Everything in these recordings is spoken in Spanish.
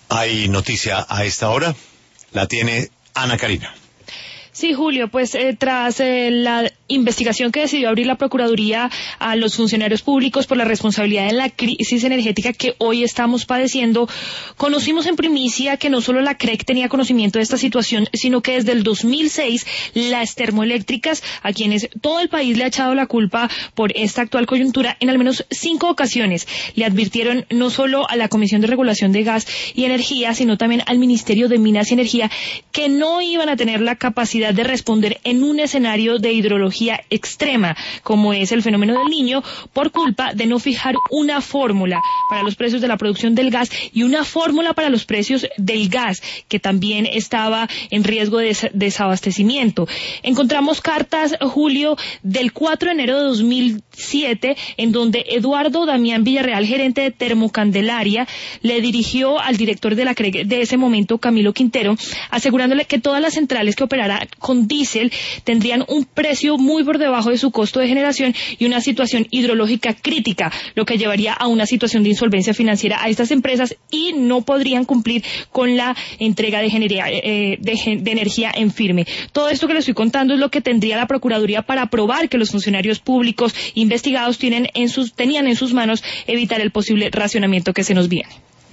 Hay noticia a esta hora, la tiene Ana Karina. Sí, Julio, pues tras la investigación que decidió abrir la Procuraduría a los funcionarios públicos por la responsabilidad en la crisis energética que hoy estamos padeciendo, conocimos en primicia que no solo la CREC tenía conocimiento de esta situación, sino que desde el 2006 las termoeléctricas, a quienes todo el país le ha echado la culpa por esta actual coyuntura, en al menos 5 ocasiones le advirtieron no solo a la Comisión de Regulación de Gas y Energía, sino también al Ministerio de Minas y Energía, que no iban a tener la capacidad de responder en un escenario de hidrología extrema, como es el fenómeno del Niño, por culpa de no fijar una fórmula para los precios de la producción del gas y una fórmula para los precios del gas, que también estaba en riesgo de desabastecimiento. Encontramos cartas, Julio, del 4 de enero de 2007, en donde Eduardo Damián Villarreal, gerente de Termocandelaria, le dirigió al director de la CREC de ese momento, Camilo Quintero, asegurándole que todas las centrales que operara con diésel tendrían un precio muy por debajo de su costo de generación y una situación hidrológica crítica, lo que llevaría a una situación de insolvencia financiera a estas empresas y no podrían cumplir con la entrega de energía en firme. Todo esto que les estoy contando es lo que tendría la Procuraduría para probar que los funcionarios públicos investigados tenían en sus manos evitar el posible racionamiento que se nos viene.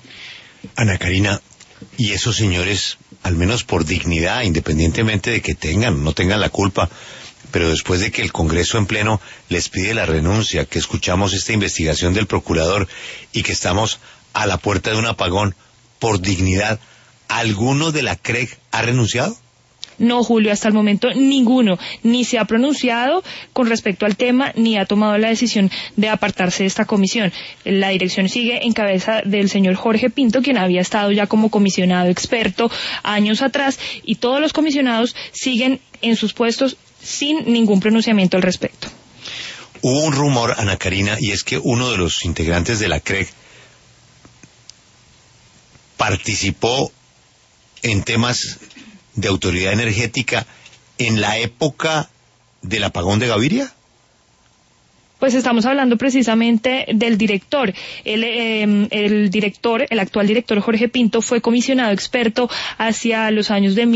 Ana Karina, y esos señores, al menos por dignidad, independientemente de que tengan o no tengan la culpa, pero después de que el Congreso en pleno les pide la renuncia, que escuchamos esta investigación del procurador y que estamos a la puerta de un apagón, por dignidad, ¿alguno de la CREC ha renunciado? No, Julio, hasta el momento ninguno, ni se ha pronunciado con respecto al tema, ni ha tomado la decisión de apartarse de esta comisión. La dirección sigue en cabeza del señor Jorge Pinto, quien había estado ya como comisionado experto años atrás, y todos los comisionados siguen en sus puestos sin ningún pronunciamiento al respecto. Hubo un rumor, Ana Karina, y es que uno de los integrantes de la CREC participó en temas de autoridad energética en la época del apagón de Gaviria. Pues estamos hablando precisamente del director. El actual director Jorge Pinto fue comisionado experto hacia los años de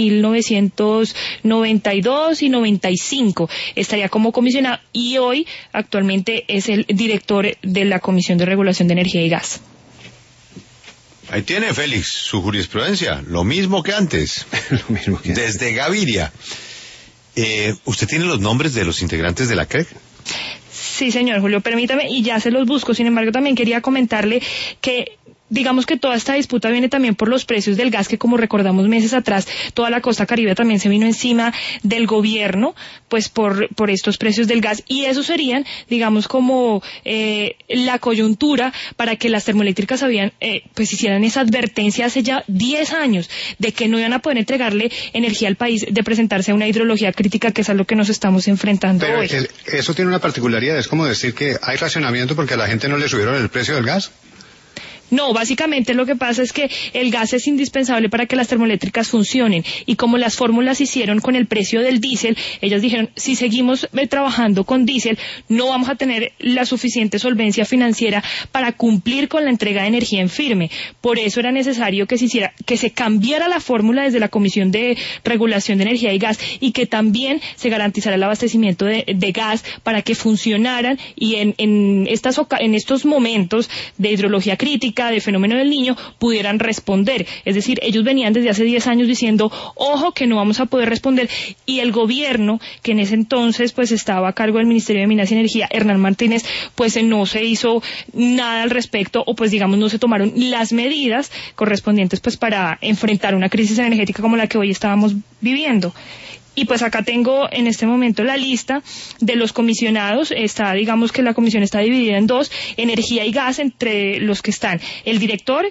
1992 y 95. Estaría como comisionado y hoy actualmente es el director de la Comisión de Regulación de Energía y Gas. Ahí tiene Félix su jurisprudencia, lo mismo que antes. Lo mismo que antes. Desde Gaviria. ¿Usted tiene los nombres de los integrantes de la CREC? Sí, señor Julio, permítame, y ya se los busco. Sin embargo, también quería comentarle que digamos que toda esta disputa viene también por los precios del gas, que como recordamos meses atrás, toda la costa caribe también se vino encima del gobierno, pues por estos precios del gas, y eso serían, digamos, como la coyuntura para que las termoeléctricas pues hicieran esa advertencia hace ya 10 años de que no iban a poder entregarle energía al país, de presentarse a una hidrología crítica, que es a lo que nos estamos enfrentando Pero hoy. Eso tiene una particularidad, es como decir que hay racionamiento porque a la gente no le subieron el precio del gas. No, básicamente lo que pasa es que el gas es indispensable para que las termoeléctricas funcionen, y como las fórmulas hicieron con el precio del diésel, ellas dijeron, si seguimos trabajando con diésel, no vamos a tener la suficiente solvencia financiera para cumplir con la entrega de energía en firme. Por eso era necesario que se cambiara la fórmula desde la Comisión de Regulación de Energía y Gas, y que también se garantizara el abastecimiento de gas para que funcionaran, y en estos momentos de hidrología crítica, de fenómeno del Niño, pudieran responder. Es decir, ellos venían desde hace 10 años diciendo, ojo, que no vamos a poder responder, y el gobierno, que en ese entonces pues estaba a cargo del Ministerio de Minas y Energía, Hernán Martínez, pues no se hizo nada al respecto, o pues digamos no se tomaron las medidas correspondientes pues para enfrentar una crisis energética como la que hoy estábamos viviendo. Y pues acá tengo en este momento la lista de los comisionados. Digamos que la comisión está dividida en dos: energía y gas, entre los que están el director,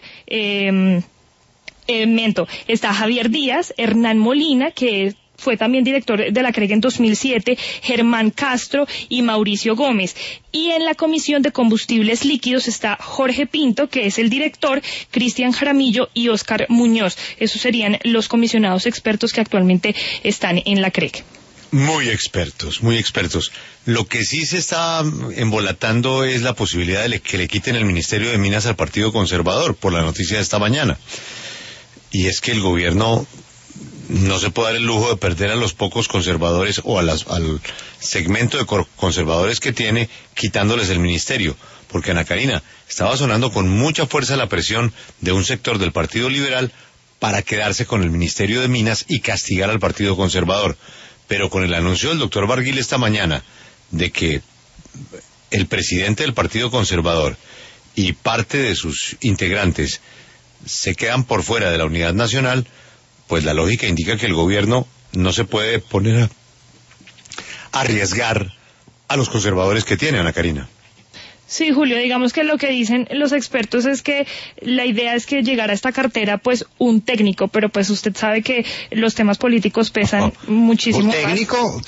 está Javier Díaz, Hernán Molina, que fue también director de la CREC en 2007, Germán Castro y Mauricio Gómez. Y en la Comisión de Combustibles Líquidos está Jorge Pinto, que es el director, Cristian Jaramillo y Óscar Muñoz. Esos serían los comisionados expertos que actualmente están en la CREC. Muy expertos, muy expertos. Lo que sí se está embolatando es la posibilidad de que le quiten el Ministerio de Minas al Partido Conservador, por la noticia de esta mañana. y es que el gobierno no se puede dar el lujo de perder a los pocos conservadores o al segmento de conservadores que tiene, quitándoles el ministerio. Porque, Ana Karina, estaba sonando con mucha fuerza la presión de un sector del Partido Liberal para quedarse con el Ministerio de Minas y castigar al Partido Conservador. Pero con el anuncio del doctor Barguil esta mañana de que el presidente del Partido Conservador y parte de sus integrantes se quedan por fuera de la unidad nacional, pues la lógica indica que el gobierno no se puede poner a arriesgar a los conservadores que tiene, Ana Karina. Sí, Julio, digamos que lo que dicen los expertos es que la idea es que llegara a esta cartera pues un técnico, pero pues usted sabe que los temas políticos pesan muchísimo. ¿Un técnico?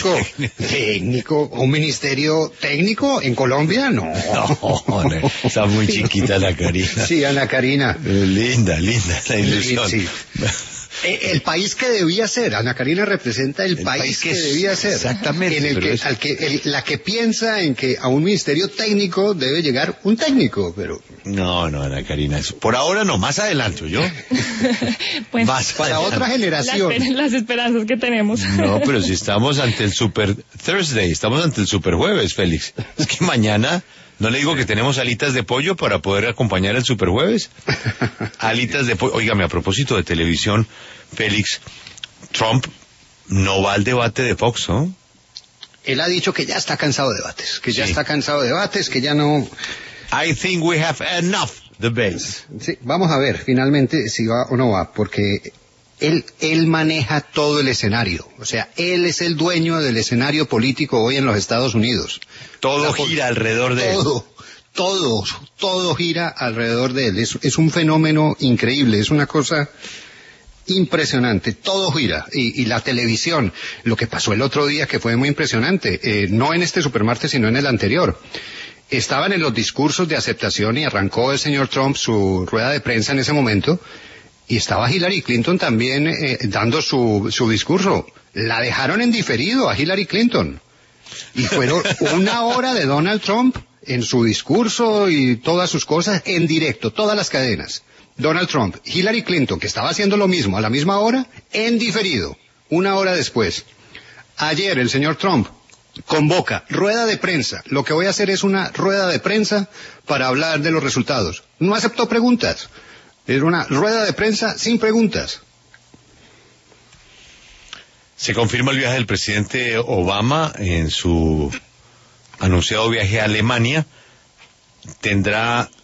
¿Un ministerio técnico en Colombia? No. No, está muy chiquita la Karina. Sí, Ana Karina. Linda la ilusión. Sí. El país que debía ser, Ana Karina representa el país que debía ser. Exactamente. En el que, la que piensa en que a un ministerio técnico debe llegar un técnico, pero... No, Ana Karina, eso. Por ahora no, más adelante, ¿yo? Pues, para otra generación. Las esperanzas que tenemos. No, pero si estamos ante el Super Thursday, estamos ante el Super Jueves, Félix. Es que mañana... ¿No le digo que tenemos alitas de pollo para poder acompañar el Superjueves? Alitas de pollo. Óigame, a propósito de televisión, Félix, Trump no va al debate de Fox, ¿no? Él ha dicho que ya está cansado de debates, que ya no... I think we have enough debates. Sí, vamos a ver finalmente si va o no va, porque él maneja todo el escenario. O sea, él es el dueño del escenario político hoy en los Estados Unidos. Todo gira alrededor de él. Todo gira alrededor de él. Es un fenómeno increíble, es una cosa impresionante. Todo gira. Y la televisión, lo que pasó el otro día que fue muy impresionante, no en este Supermartes sino en el anterior. Estaban en los discursos de aceptación y arrancó el señor Trump su rueda de prensa en ese momento. Y estaba Hillary Clinton también dando su discurso. La dejaron en diferido a Hillary Clinton. Y fueron 1 hora de Donald Trump en su discurso y todas sus cosas en directo, todas las cadenas. Donald Trump, Hillary Clinton, que estaba haciendo lo mismo a la misma hora, en diferido, 1 hora después. Ayer el señor Trump convoca rueda de prensa. Lo que voy a hacer es una rueda de prensa para hablar de los resultados. No aceptó preguntas. Era una rueda de prensa sin preguntas. Se confirma el viaje del presidente Obama en su anunciado viaje a Alemania. Tendrá